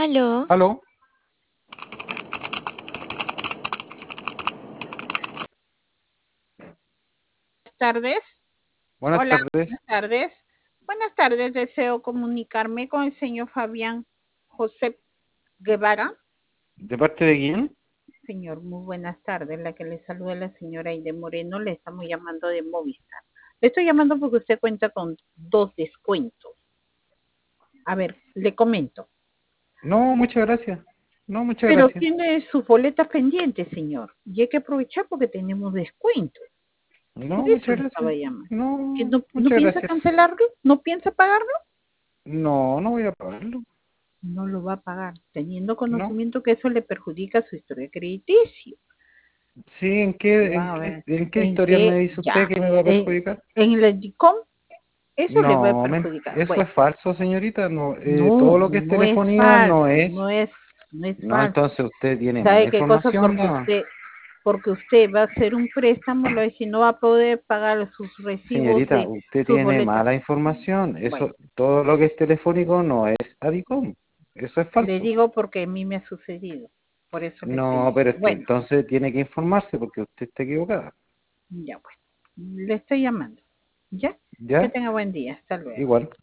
Aló, ¿Aló? Tardes. Buenas Hola, tardes. buenas tardes. Buenas tardes, deseo comunicarme con el señor Fabián José Guevara. ¿De parte de quién? Señor, muy buenas tardes. La que le saluda es la señora Aide Moreno. Le estamos llamando de Movistar. Le estoy llamando porque usted cuenta con 2 descuentos. A ver, le comento. No, muchas gracias. No, muchas Pero gracias. tiene sus boletas pendientes, señor. Y hay que aprovechar porque tenemos descuento. No, Por eso muchas le estaba gracias. llamando. ¿Que No, no muchas piensa gracias. cancelarlo? ¿No piensa pagarlo? No, no voy a pagarlo. No lo va a pagar, teniendo No. conocimiento que eso le perjudica su historia crediticio. Sí, Va a ver, en qué en historial me que dice usted ya, que me va a perjudicar? en el DICOM, eso le va a No, perjudicar. eso Bueno, es falso, señorita. No, no, todo lo que es no es telefonía no falso, es. no es No, falso. entonces usted tiene mala ¿Sabe qué cosa? información, dama. Porque usted va a hacer un préstamo, lo decir, no va a poder pagar sus recibos Señorita, de usted sus tiene boletas. mala información. Bueno, Eso, todo lo que es telefónico no es Adicom. Eso es le falso. digo porque a mí me ha sucedido, por eso le estoy No, diciendo. pero es que Bueno, entonces tiene que informarse porque usted está equivocada. ya bueno, le estoy llamando. ¿Ya? Que ¿Ya? tenga buen día. Hasta luego. Igual.